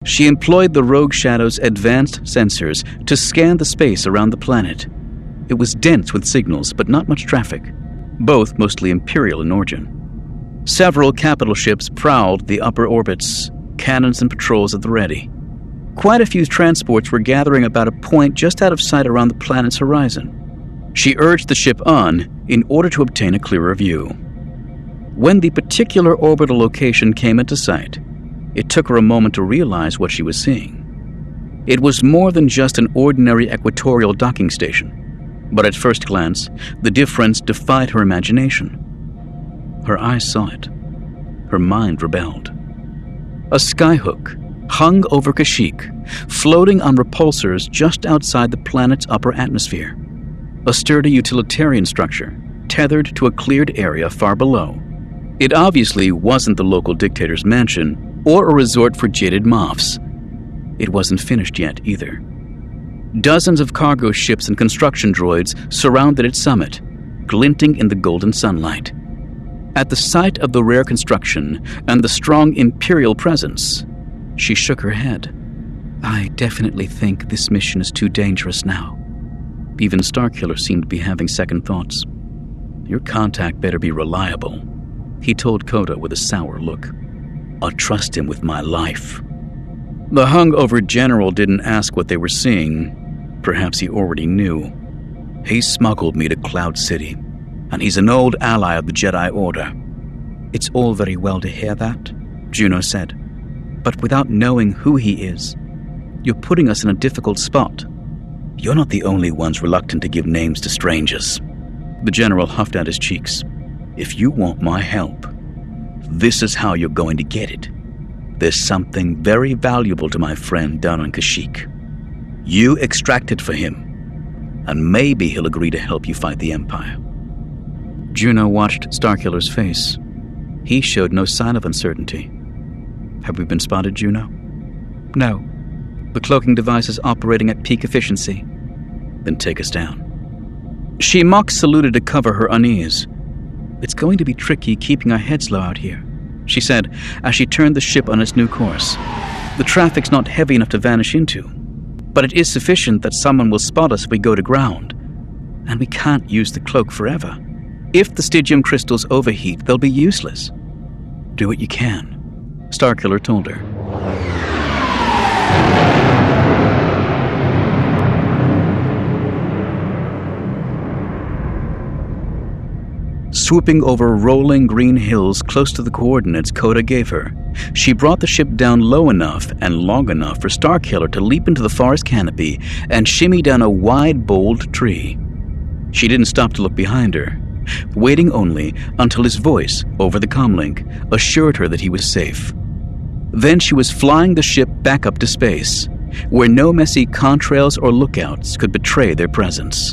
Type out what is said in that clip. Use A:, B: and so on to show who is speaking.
A: She employed the Rogue Shadow's advanced sensors to scan the space around the planet. It was dense with signals, but not much traffic, both mostly Imperial in origin. Several capital ships prowled the upper orbits, cannons and patrols at the ready. Quite a few transports were gathering about a point just out of sight around the planet's horizon. She urged the ship on in order to obtain a clearer view. When the particular orbital location came into sight, it took her a moment to realize what she was seeing. It was more than just an ordinary equatorial docking station, but at first glance, the difference defied her imagination. Her eyes saw it. Her mind rebelled. A skyhook hung over Kashyyyk, floating on repulsors just outside the planet's upper atmosphere. A sturdy utilitarian structure, tethered to a cleared area far below. It obviously wasn't the local dictator's mansion or a resort for jaded moths. It wasn't finished yet either. Dozens of cargo ships and construction droids surrounded its summit, glinting in the golden sunlight. At the sight of the rare construction and the strong Imperial presence, she shook her head. I definitely think this mission is too dangerous now. Even Starkiller seemed to be having second thoughts. Your contact better be reliable, he told Coda with a sour look. I'll trust him with my life. The hungover general didn't ask what they were seeing. Perhaps he already knew. He smuggled me to Cloud City, and he's an old ally of the Jedi Order. It's all very well to hear that, Juno said. But without knowing who he is, you're putting us in a difficult spot. You're not the only ones reluctant to give names to strangers. The general huffed at his cheeks. If you want my help, this is how you're going to get it. There's something very valuable to my friend down on Kashyyyk. You extract it for him, and maybe he'll agree to help you fight the Empire. Juno watched Starkiller's face. He showed no sign of uncertainty. Have we been spotted, Juno? No. The cloaking device is operating at peak efficiency. Then take us down. She mock saluted to cover her unease. It's going to be tricky keeping our heads low out here, she said as she turned the ship on its new course. The traffic's not heavy enough to vanish into, but it is sufficient that someone will spot us if we go to ground. And we can't use the cloak forever. If the Stygium crystals overheat, they'll be useless. Do what you can, Starkiller told her. Swooping over rolling green hills close to the coordinates Coda gave her, she brought the ship down low enough and long enough for Starkiller to leap into the forest canopy and shimmy down a wide, bold tree. She didn't stop to look behind her, waiting only until his voice over the comlink assured her that he was safe. Then she was flying the ship back up to space, where no messy contrails or lookouts could betray their presence.